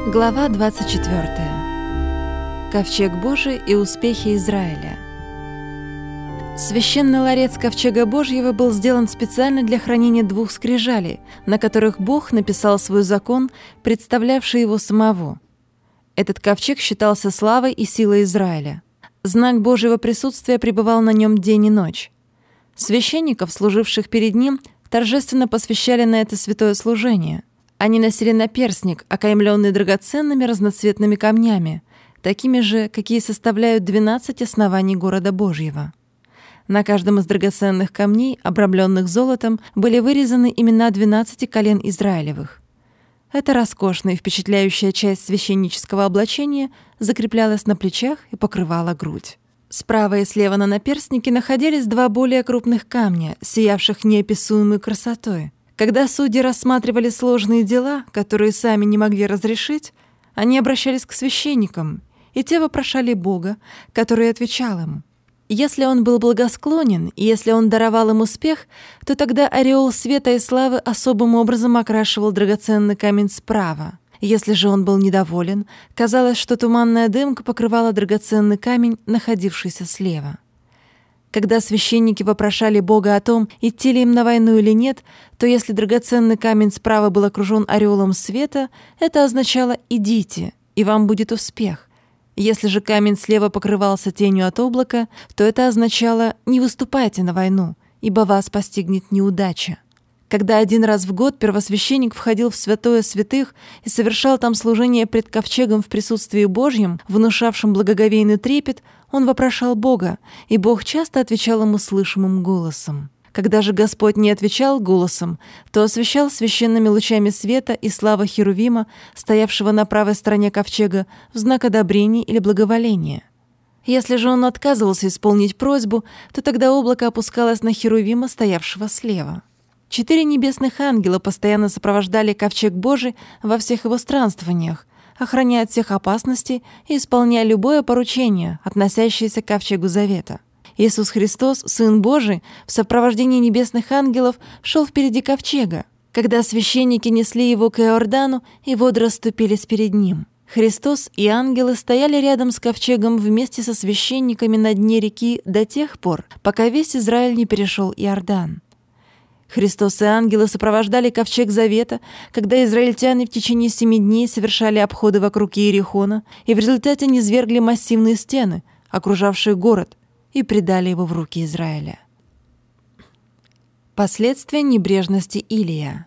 Глава 24. Ковчег Божий и успехи Израиля. Священный ларец Ковчега Божьего был сделан специально для хранения двух скрижалей, на которых Бог написал свой закон, представлявший его самого. Этот ковчег считался славой и силой Израиля. Знак Божьего присутствия пребывал на нем день и ночь. Священников, служивших перед ним, торжественно посвящали на это святое служение. Они носили наперстник, окаймленный драгоценными разноцветными камнями, такими же, какие составляют 12 оснований города Божьего. На каждом из драгоценных камней, обрамленных золотом, были вырезаны имена 12 колен Израилевых. Эта роскошная и впечатляющая часть священнического облачения закреплялась на плечах и покрывала грудь. Справа и слева на наперстнике находились два более крупных камня, сиявших неописуемой красотой. Когда судьи рассматривали сложные дела, которые сами не могли разрешить, они обращались к священникам, и те вопрошали Бога, который отвечал им. Если он был благосклонен, и если он даровал им успех, то тогда ореол света и славы особым образом окрашивал драгоценный камень справа. Если же он был недоволен, казалось, что туманная дымка покрывала драгоценный камень, находившийся слева. Когда священники вопрошали Бога о том, идти ли им на войну или нет, то если драгоценный камень справа был окружен ореолом света, это означало «идите, и вам будет успех». Если же камень слева покрывался тенью от облака, то это означало «не выступайте на войну, ибо вас постигнет неудача». Когда один раз в год первосвященник входил в святое святых и совершал там служение пред ковчегом в присутствии Божьем, внушавшем благоговейный трепет, он вопрошал Бога, и Бог часто отвечал ему слышимым голосом. Когда же Господь не отвечал голосом, то освещал священными лучами света и слава Херувима, стоявшего на правой стороне ковчега, в знак одобрения или благоволения. Если же он отказывался исполнить просьбу, то тогда облако опускалось на Херувима, стоявшего слева. 4 небесных ангела постоянно сопровождали ковчег Божий во всех его странствованиях, охраняя от всех опасностей и исполняя любое поручение, относящееся к ковчегу завета. Иисус Христос, Сын Божий, в сопровождении небесных ангелов шел впереди ковчега. Когда священники несли его к Иордану, и воды расступились перед ним. Христос и ангелы стояли рядом с ковчегом вместе со священниками на дне реки до тех пор, пока весь Израиль не перешел Иордан. Христос и ангелы сопровождали ковчег завета, когда израильтяне в течение 7 дней совершали обходы вокруг Иерихона и в результате низвергли массивные стены, окружавшие город, и предали его в руки Израиля. Последствия небрежности Илия.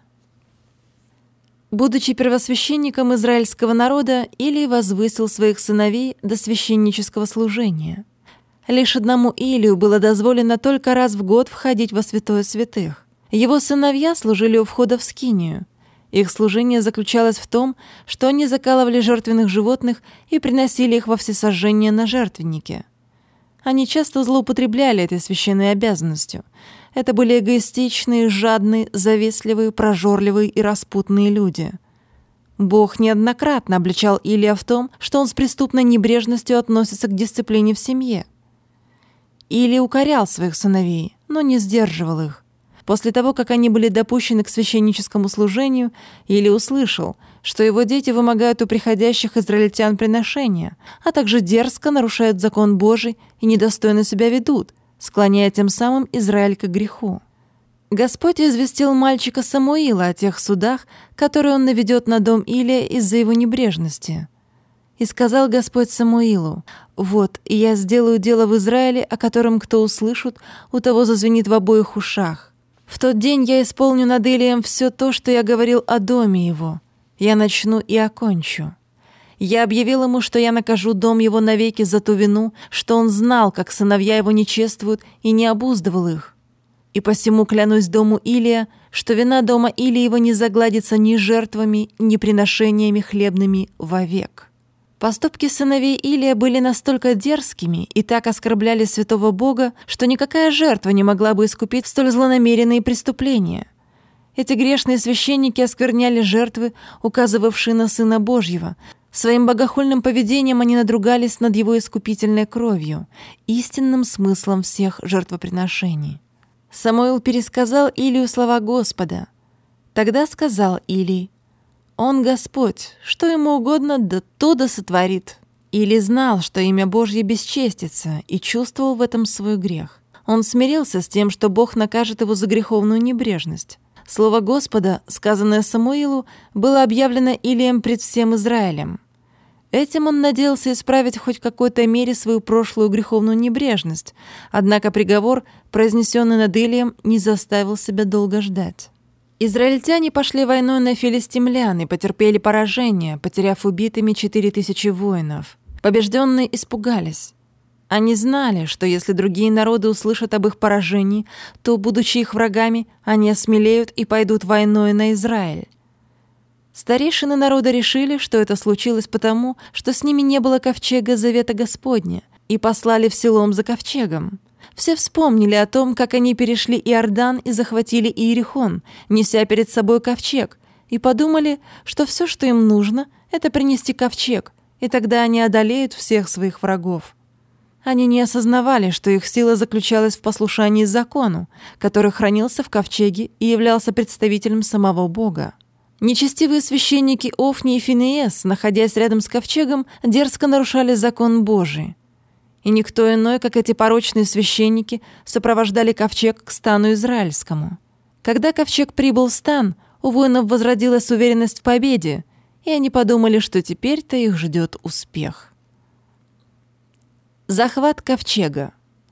Будучи первосвященником израильского народа, Илий возвысил своих сыновей до священнического служения. Лишь одному Илию было дозволено только раз в год входить во святое святых. Его сыновья служили у входа в скинию. Их служение заключалось в том, что они закалывали жертвенных животных и приносили их во всесожжение на жертвеннике. Они часто злоупотребляли этой священной обязанностью. Это были эгоистичные, жадные, завистливые, прожорливые и распутные люди. Бог неоднократно обличал Илия в том, что он с преступной небрежностью относится к дисциплине в семье. Илий укорял своих сыновей, но не сдерживал их. После того, как они были допущены к священническому служению, Илий услышал, что его дети вымогают у приходящих израильтян приношения, а также дерзко нарушают закон Божий и недостойно себя ведут, склоняя тем самым Израиль к греху. Господь известил мальчика Самуила о тех судах, которые он наведет на дом Илия из-за его небрежности. «И сказал Господь Самуилу: вот, я сделаю дело в Израиле, о котором кто услышит, у того зазвенит в обоих ушах. В тот день я исполню над Илием все то, что я говорил о доме его. Я начну и окончу. Я объявил ему, что я накажу дом его навеки за ту вину, что он знал, как сыновья его не чествуют, и не обуздывал их. И посему клянусь дому Илия, что вина дома Илиева не загладится ни жертвами, ни приношениями хлебными вовек». Поступки сыновей Илия были настолько дерзкими и так оскорбляли святого Бога, что никакая жертва не могла бы искупить столь злонамеренные преступления. Эти грешные священники оскверняли жертвы, указывавшие на Сына Божьего. Своим богохульным поведением они надругались над его искупительной кровью, истинным смыслом всех жертвоприношений. Самуил пересказал Илию слова Господа. Тогда сказал Илий: «Он Господь, что ему угодно, да то да сотворит». Или знал, что имя Божье бесчестится, и чувствовал в этом свой грех. Он смирился с тем, что Бог накажет его за греховную небрежность. Слово Господа, сказанное Самуилу, было объявлено Илием пред всем Израилем. Этим он надеялся исправить хоть в какой-то мере свою прошлую греховную небрежность, однако приговор, произнесенный над Илием, не заставил себя долго ждать. Израильтяне пошли войной на филистимлян и потерпели поражение, потеряв убитыми 4000 воинов. Побежденные испугались. Они знали, что если другие народы услышат об их поражении, то, будучи их врагами, они осмелеют и пойдут войной на Израиль. Старейшины народа решили, что это случилось потому, что с ними не было ковчега Завета Господня, и послали в Силом за ковчегом. Все вспомнили о том, как они перешли Иордан и захватили Иерихон, неся перед собой ковчег, и подумали, что все, что им нужно, это принести ковчег, и тогда они одолеют всех своих врагов. Они не осознавали, что их сила заключалась в послушании закону, который хранился в ковчеге и являлся представителем самого Бога. Нечестивые священники Офни и Финеес, находясь рядом с ковчегом, дерзко нарушали закон Божий. И никто иной, как эти порочные священники, сопровождали ковчег к стану израильскому. Когда ковчег прибыл в стан, у воинов возродилась уверенность в победе, и они подумали, что теперь-то их ждет успех. Захват ковчега.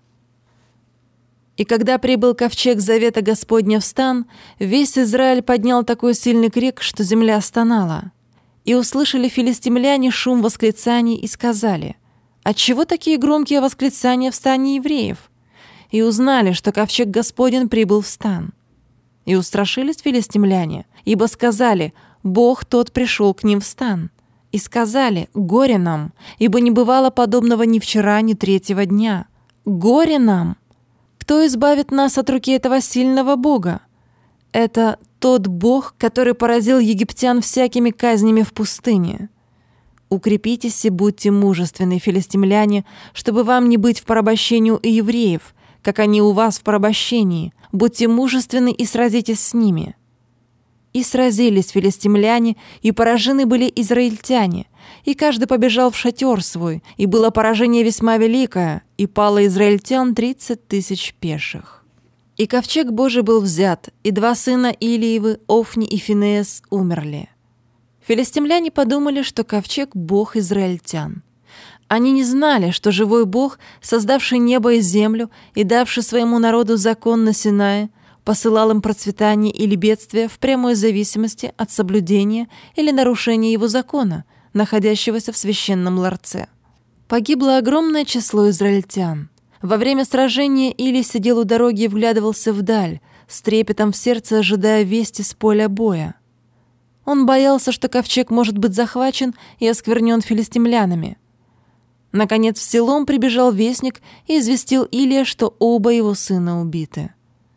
И когда прибыл ковчег Завета Господня в стан, весь Израиль поднял такой сильный крик, что земля стонала. И услышали филистимляне шум восклицаний и сказали: «Отчего такие громкие восклицания в стане евреев?» И узнали, что ковчег Господень прибыл в стан. И устрашились филистимляне, ибо сказали: «Бог тот пришел к ним в стан». И сказали: «Горе нам, ибо не бывало подобного ни вчера, ни третьего дня. Горе нам! Кто избавит нас от руки этого сильного Бога? Это тот Бог, который поразил египтян всякими казнями в пустыне. Укрепитесь и будьте мужественны, филистимляне, чтобы вам не быть в порабощении у евреев, как они у вас в порабощении. Будьте мужественны и сразитесь с ними». И сразились филистимляне, и поражены были израильтяне, и каждый побежал в шатер свой, и было поражение весьма великое, и пало израильтян 30 000 пеших. И ковчег Божий был взят, и 2 сына Илиевы, Офни и Финеес, умерли. Филистимляне подумали, что ковчег — Бог израильтян. Они не знали, что живой Бог, создавший небо и землю и давший своему народу закон на Синае, посылал им процветание или бедствие в прямой зависимости от соблюдения или нарушения его закона, находящегося в священном ларце. Погибло огромное число израильтян. Во время сражения Или сидел у дороги и вглядывался вдаль, с трепетом в сердце ожидая вести с поля боя. Он боялся, что ковчег может быть захвачен и осквернен филистимлянами. Наконец в Силом прибежал вестник и известил Илия, что оба его сына убиты.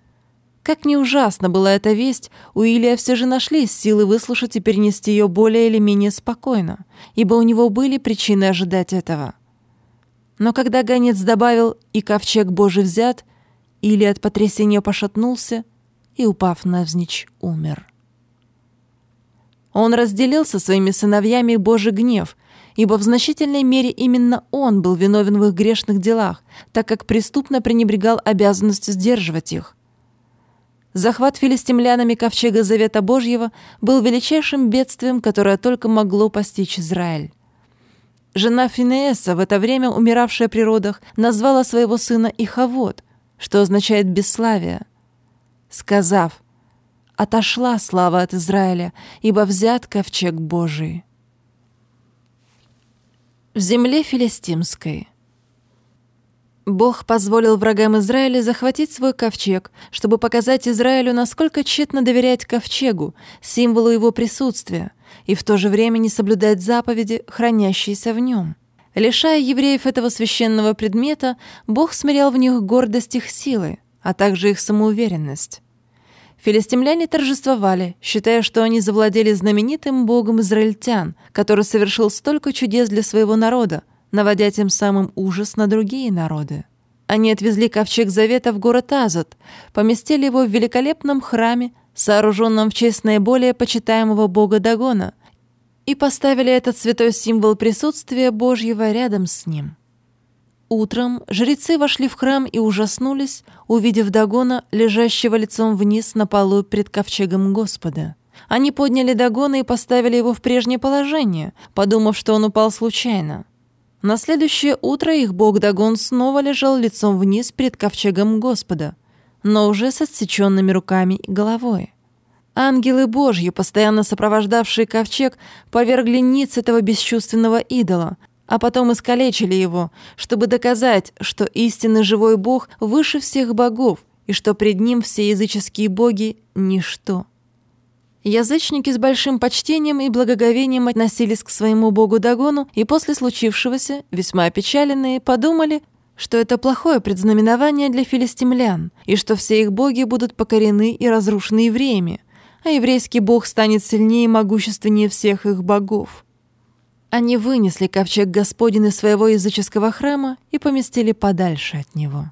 Как ни ужасна была эта весть, у Илия все же нашлись силы выслушать и перенести ее более или менее спокойно, ибо у него были причины ожидать этого. Но когда гонец добавил «и ковчег Божий взят», Илия от потрясения пошатнулся и, упав навзничь, умер. Он разделил со своими сыновьями Божий гнев, ибо в значительной мере именно он был виновен в их грешных делах, так как преступно пренебрегал обязанностью сдерживать их. Захват филистимлянами ковчега Завета Божьего был величайшим бедствием, которое только могло постичь Израиль. Жена Финееса, в это время умиравшая при родах, назвала своего сына Ихавод, что означает «бесславие», сказав: «Отошла слава от Израиля, ибо взят ковчег Божий». В земле филистимской Бог позволил врагам Израиля захватить свой ковчег, чтобы показать Израилю, насколько тщетно доверять ковчегу, символу его присутствия, и в то же время не соблюдать заповеди, хранящиеся в нем. Лишая евреев этого священного предмета, Бог смирял в них гордость их силы, а также их самоуверенность. Филистимляне торжествовали, считая, что они завладели знаменитым богом израильтян, который совершил столько чудес для своего народа, наводя тем самым ужас на другие народы. Они отвезли ковчег Завета в город Азот, поместили его в великолепном храме, сооруженном в честь наиболее почитаемого бога Дагона, и поставили этот святой символ присутствия Божьего рядом с ним. Утром жрецы вошли в храм и ужаснулись, увидев Дагона, лежащего лицом вниз на полу пред ковчегом Господа. Они подняли Дагона и поставили его в прежнее положение, подумав, что он упал случайно. На следующее утро их бог Дагон снова лежал лицом вниз перед ковчегом Господа, но уже с отсеченными руками и головой. Ангелы Божьи, постоянно сопровождавшие ковчег, повергли ниц этого бесчувственного идола, а потом искалечили его, чтобы доказать, что истинный живой Бог выше всех богов и что пред ним все языческие боги — ничто. Язычники с большим почтением и благоговением относились к своему богу Дагону и после случившегося, весьма опечаленные, подумали, что это плохое предзнаменование для филистимлян и что все их боги будут покорены и разрушены евреями, а еврейский бог станет сильнее и могущественнее всех их богов. Они вынесли ковчег Господень из своего языческого храма и поместили подальше от него.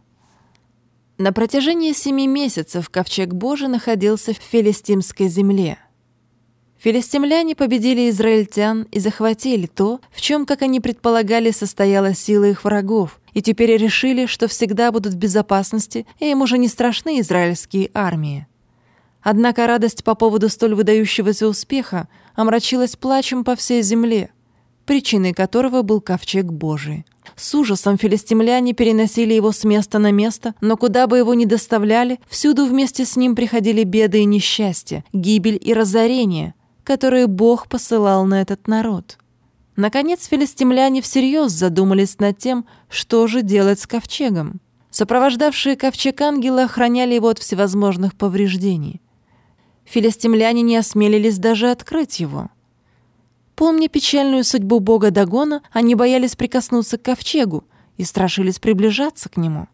На протяжении 7 месяцев ковчег Божий находился в филистимской земле. Филистимляне победили израильтян и захватили то, в чем, как они предполагали, состояла сила их врагов, и теперь решили, что всегда будут в безопасности, и им уже не страшны израильские армии. Однако радость по поводу столь выдающегося успеха омрачилась плачем по всей земле, причиной которого был ковчег Божий. С ужасом филистимляне переносили его с места на место, но куда бы его ни доставляли, всюду вместе с ним приходили беды и несчастья, гибель и разорение, которые Бог посылал на этот народ. Наконец филистимляне всерьез задумались над тем, что же делать с ковчегом. Сопровождавшие ковчег ангелы охраняли его от всевозможных повреждений. Филистимляне не осмелились даже открыть его. Помня печальную судьбу бога Дагона, они боялись прикоснуться к ковчегу и страшились приближаться к нему.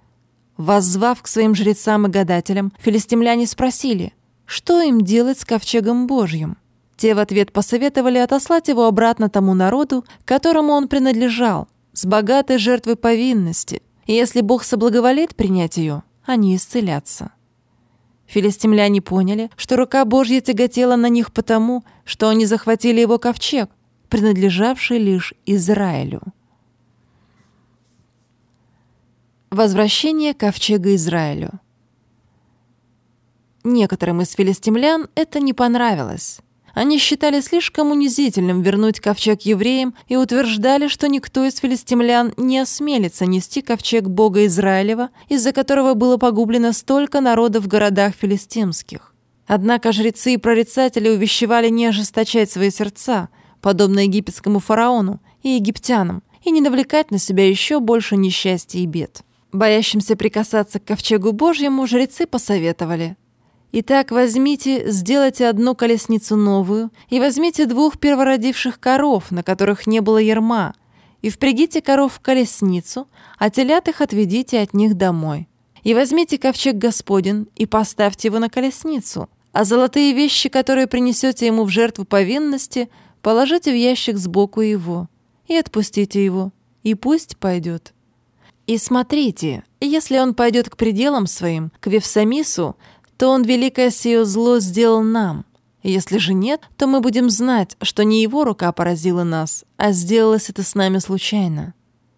Воззвав к своим жрецам и гадателям, филистимляне спросили, что им делать с ковчегом Божьим. Те в ответ посоветовали отослать его обратно тому народу, которому он принадлежал, с богатой жертвой повинности, и если Бог соблаговолит принять ее, они исцелятся. Филистимляне поняли, что рука Божья тяготела на них потому, что они захватили его ковчег, принадлежавший лишь Израилю. Возвращение ковчега Израилю. Некоторым из филистимлян это не понравилось. Они считали слишком унизительным вернуть ковчег евреям и утверждали, что никто из филистимлян не осмелится нести ковчег Бога Израилева, из-за которого было погублено столько народа в городах филистимских. Однако жрецы и прорицатели увещевали не ожесточать свои сердца, подобно египетскому фараону и египтянам, и не навлекать на себя еще больше несчастья и бед. Боящимся прикасаться к ковчегу Божьему жрецы посоветовали: «Итак, возьмите, сделайте одну колесницу новую, и возьмите 2 первородивших коров, на которых не было ярма, и впрягите коров в колесницу, а телят их отведите от них домой. И возьмите ковчег Господень и поставьте его на колесницу, а золотые вещи, которые принесете ему в жертву повинности, положите в ящик сбоку его, и отпустите его, и пусть пойдет. И смотрите, если он пойдет к пределам своим, к Вифсамису, то он великое сие зло сделал нам. Если же нет, то мы будем знать, что не его рука поразила нас, а сделалось это с нами случайно».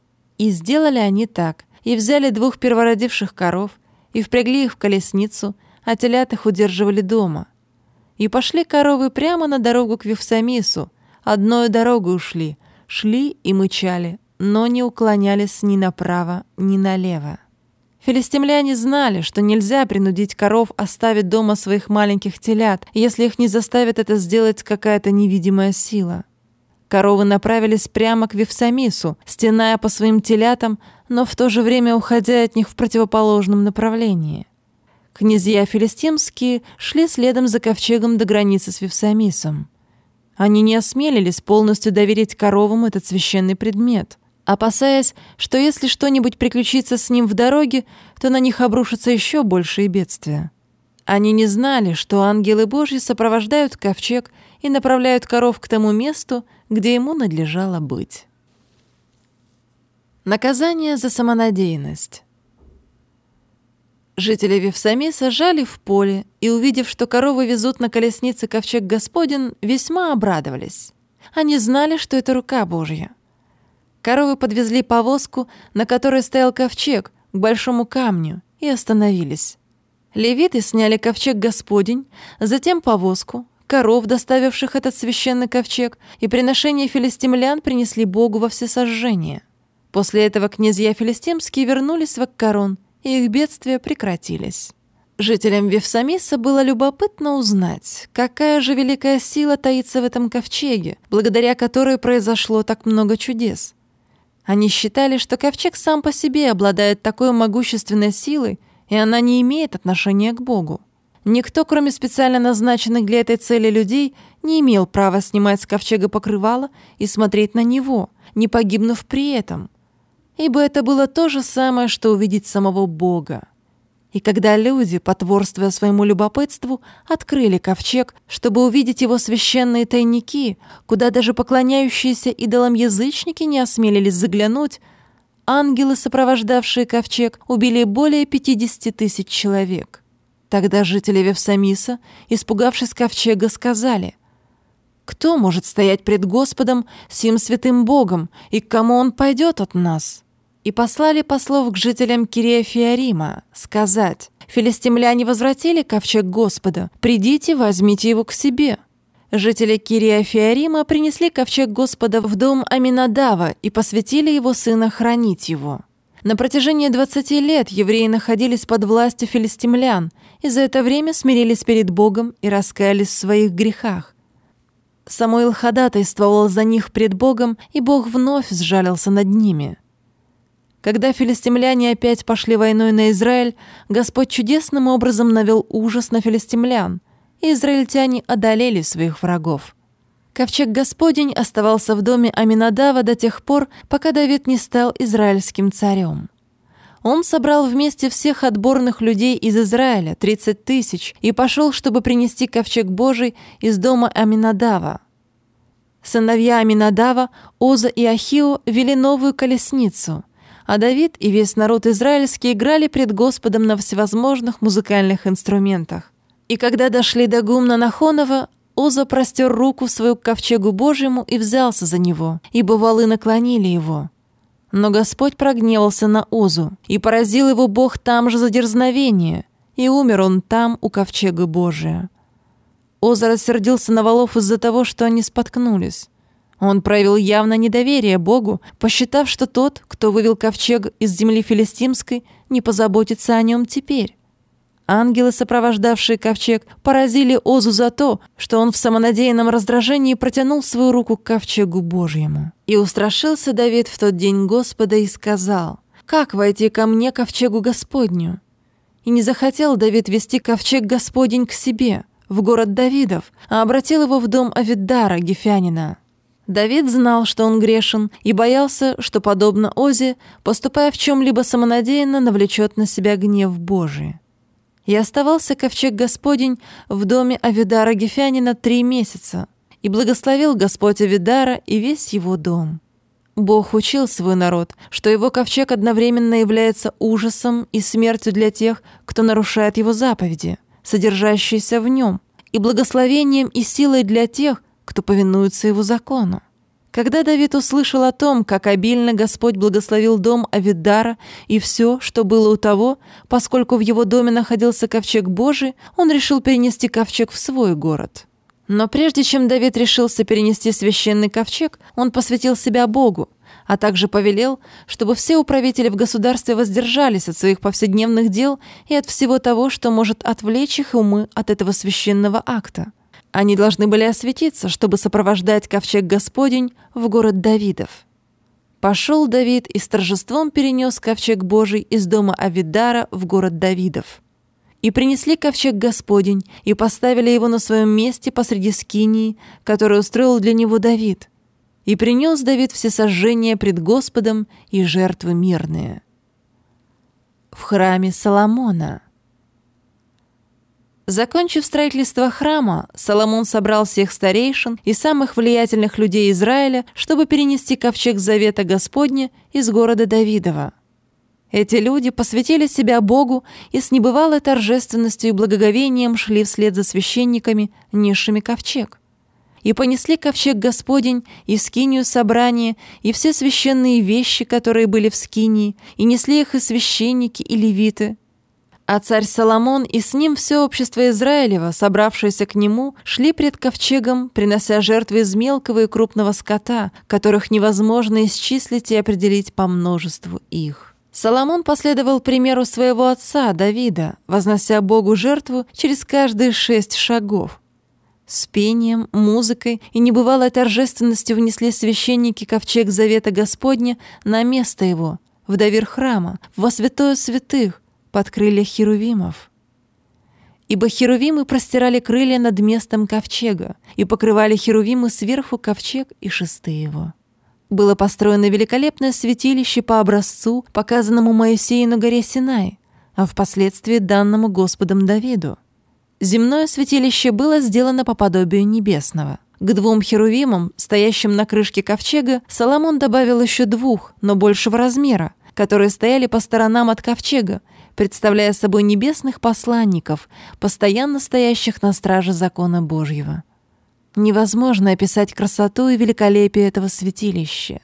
И сделали они так, и взяли 2 первородивших коров, и впрягли их в колесницу, а телят их удерживали дома. И пошли коровы прямо на дорогу к Вифсамису, одною дорогой ушли, шли и мычали, но не уклонялись ни направо, ни налево. Филистимляне знали, что нельзя принудить коров оставить дома своих маленьких телят, если их не заставит это сделать какая-то невидимая сила. Коровы направились прямо к Вифсамису, стеная по своим телятам, но в то же время уходя от них в противоположном направлении. Князья филистимские шли следом за ковчегом до границы с Вифсамисом. Они не осмелились полностью доверить коровам этот священный предмет, опасаясь, что если что-нибудь приключится с ним в дороге, то на них обрушатся еще большие бедствия. Они не знали, что ангелы Божьи сопровождают ковчег и направляют коров к тому месту, где ему надлежало быть. Наказание за самонадеянность. Жители Вифсамиса жали в поле и, увидев, что коровы везут на колеснице ковчег Господень, весьма обрадовались. Они знали, что это рука Божья. Коровы подвезли повозку, на которой стоял ковчег, к большому камню, и остановились. Левиты сняли ковчег Господень, затем повозку, коров, доставивших этот священный ковчег, и приношение филистимлян принесли Богу во всесожжение. После этого князья филистимские вернулись в Аккарон, и их бедствия прекратились. Жителям Вифсамиса было любопытно узнать, какая же великая сила таится в этом ковчеге, благодаря которой произошло так много чудес. Они считали, что ковчег сам по себе обладает такой могущественной силой, и она не имеет отношения к Богу. Никто, кроме специально назначенных для этой цели людей, не имел права снимать с ковчега покрывало и смотреть на него, не погибнув при этом. Ибо это было то же самое, что увидеть самого Бога. И когда люди, потворствуя своему любопытству, открыли ковчег, чтобы увидеть его священные тайники, куда даже поклоняющиеся идолам язычники не осмелились заглянуть, ангелы, сопровождавшие ковчег, убили более 50 000 человек. Тогда жители Вифсамиса, испугавшись ковчега, сказали: «Кто может стоять пред Господом, сим святым Богом, и к кому он пойдет от нас?» И послали послов к жителям Кириафиарима сказать: «Филистимляне возвратили ковчег Господа, придите, возьмите его к себе». Жители Кириафиарима принесли ковчег Господа в дом Аминадава и посвятили его сына хранить его. На протяжении 20 лет евреи находились под властью филистимлян и за это время смирились перед Богом и раскаялись в своих грехах. Самуил ходатайствовал за них пред Богом, и Бог вновь сжалился над ними. Когда филистимляне опять пошли войной на Израиль, Господь чудесным образом навел ужас на филистимлян, и израильтяне одолели своих врагов. Ковчег Господень оставался в доме Аминадава до тех пор, пока Давид не стал израильским царем. Он собрал вместе всех отборных людей из Израиля, 30 000, и пошел, чтобы принести ковчег Божий из дома Аминадава. Сыновья Аминадава, Оза и Ахио, вели новую колесницу, а Давид и весь народ израильский играли пред Господом на всевозможных музыкальных инструментах. И когда дошли до гумна Нахонова, Оза простер руку свою к ковчегу Божьему и взялся за него, ибо валы наклонили его. Но Господь прогневался на Озу, и поразил его Бог там же за дерзновение, и умер он там у ковчега Божия. Оза рассердился на валов из-за того, что они споткнулись. Он проявил явно недоверие Богу, посчитав, что тот, кто вывел ковчег из земли филистимской, не позаботится о нем теперь. Ангелы, сопровождавшие ковчег, поразили Озу за то, что он в самонадеянном раздражении протянул свою руку к ковчегу Божьему. И устрашился Давид в тот день Господа и сказал: «Как войти ко мне, ковчегу Господню?» И не захотел Давид вести ковчег Господень к себе, в город Давидов, а обратил его в дом Авиддара, гефянина. Давид знал, что он грешен, и боялся, что, подобно Озе, поступая в чем-либо самонадеянно, навлечет на себя гнев Божий. И оставался ковчег Господень в доме Авиддара гефянина 3 месяца, и благословил Господь Авиддара и весь его дом. Бог учил свой народ, что его ковчег одновременно является ужасом и смертью для тех, кто нарушает его заповеди, содержащиеся в нем, и благословением и силой для тех, кто повинуется его закону. Когда Давид услышал о том, как обильно Господь благословил дом Авиддара и все, что было у того, поскольку в его доме находился ковчег Божий, он решил перенести ковчег в свой город. Но прежде чем Давид решился перенести священный ковчег, он посвятил себя Богу, а также повелел, чтобы все управители в государстве воздержались от своих повседневных дел и от всего того, что может отвлечь их умы от этого священного акта. Они должны были осветиться, чтобы сопровождать ковчег Господень в город Давидов. Пошел Давид и с торжеством перенес ковчег Божий из дома Авиддара в город Давидов. И принесли ковчег Господень, и поставили его на своем месте посреди скинии, которую устроил для него Давид. И принес Давид всесожжения пред Господом и жертвы мирные. В храме Соломона. Закончив строительство храма, Соломон собрал всех старейшин и самых влиятельных людей Израиля, чтобы перенести ковчег Завета Господня из города Давидова. Эти люди посвятили себя Богу и с небывалой торжественностью и благоговением шли вслед за священниками, несшими ковчег. И понесли ковчег Господень, и скинию собрания, и все священные вещи, которые были в скинии, и несли их и священники, и левиты. А царь Соломон и с ним все общество Израилева, собравшееся к нему, шли пред ковчегом, принося жертвы из мелкого и крупного скота, которых невозможно исчислить и определить по множеству их. Соломон последовал примеру своего отца Давида, вознося Богу жертву через каждые 6 шагов. С пением, музыкой и небывалой торжественностью внесли священники ковчег завета Господня на место его, в довир храма, во святое святых, под крылья херувимов. Ибо херувимы простирали крылья над местом ковчега, и покрывали херувимы сверху ковчег и шесты его. Было построено великолепное святилище по образцу, показанному Моисею на горе Синай, а впоследствии данному Господом Давиду. Земное святилище было сделано по подобию небесного. К 2 херувимам, стоящим на крышке ковчега, Соломон добавил еще 2, но большего размера, которые стояли по сторонам от ковчега, представляя собой небесных посланников, постоянно стоящих на страже закона Божьего. Невозможно описать красоту и великолепие этого святилища.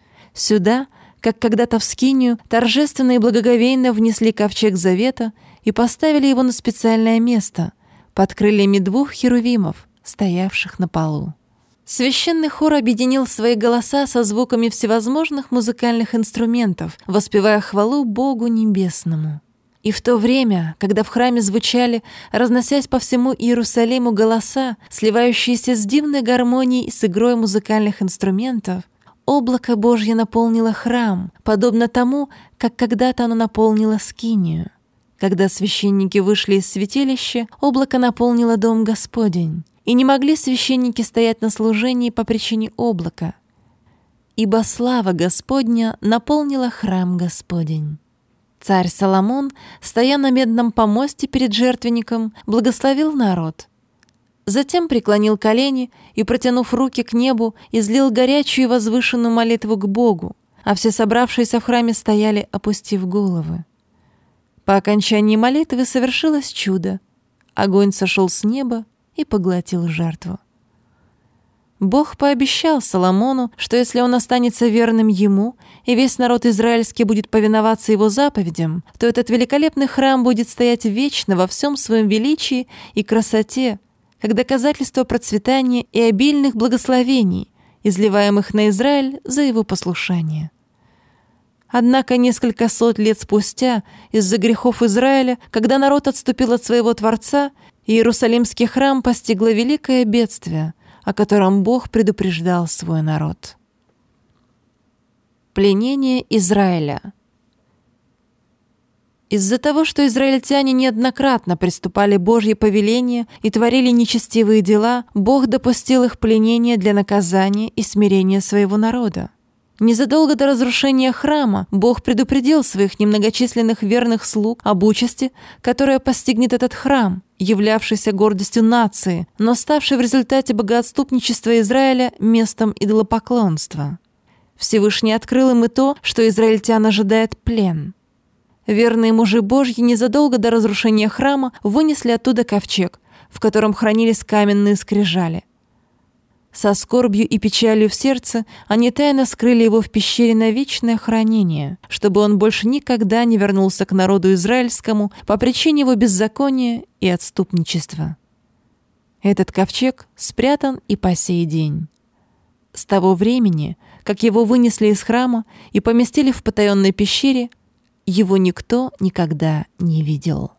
Сюда, как когда-то в скинию, торжественно и благоговейно внесли ковчег завета и поставили его на специальное место, под крыльями 2 херувимов, стоявших на полу. Священный хор объединил свои голоса со звуками всевозможных музыкальных инструментов, воспевая хвалу Богу Небесному. И в то время, когда в храме звучали, разносясь по всему Иерусалиму голоса, сливающиеся с дивной гармонией и с игрой музыкальных инструментов, облако Божье наполнило храм, подобно тому, как когда-то оно наполнило скинию. Когда священники вышли из святилища, облако наполнило дом Господень, и не могли священники стоять на служении по причине облака, ибо слава Господня наполнила храм Господень. Царь Соломон, стоя на медном помосте перед жертвенником, благословил народ. Затем преклонил колени и, протянув руки к небу, излил горячую и возвышенную молитву к Богу, а все собравшиеся в храме стояли, опустив головы. По окончании молитвы совершилось чудо. Огонь сошел с неба и поглотил жертву. Бог пообещал Соломону, что если он останется верным ему, и весь народ израильский будет повиноваться его заповедям, то этот великолепный храм будет стоять вечно во всем своем величии и красоте, как доказательство процветания и обильных благословений, изливаемых на Израиль за его послушание. Однако несколько сот лет спустя, из-за грехов Израиля, когда народ отступил от своего Творца, Иерусалимский храм постигло великое бедствие, о котором Бог предупреждал свой народ. Пленение Израиля. Из-за того, что израильтяне неоднократно приступали Божьи повеления и творили нечестивые дела, Бог допустил их пленение для наказания и смирения своего народа. Незадолго до разрушения храма Бог предупредил своих немногочисленных верных слуг об участи, которая постигнет этот храм, являвшийся гордостью нации, но ставший в результате богоотступничества Израиля местом идолопоклонства. Всевышний открыл им и то, что израильтян ожидает плен. Верные мужи Божьи незадолго до разрушения храма вынесли оттуда ковчег, в котором хранились каменные скрижали. Со скорбью и печалью в сердце они тайно скрыли его в пещере на вечное хранение, чтобы он больше никогда не вернулся к народу израильскому по причине его беззакония и отступничества. Этот ковчег спрятан и по сей день. С того времени, как его вынесли из храма и поместили в потаенной пещере, его никто никогда не видел.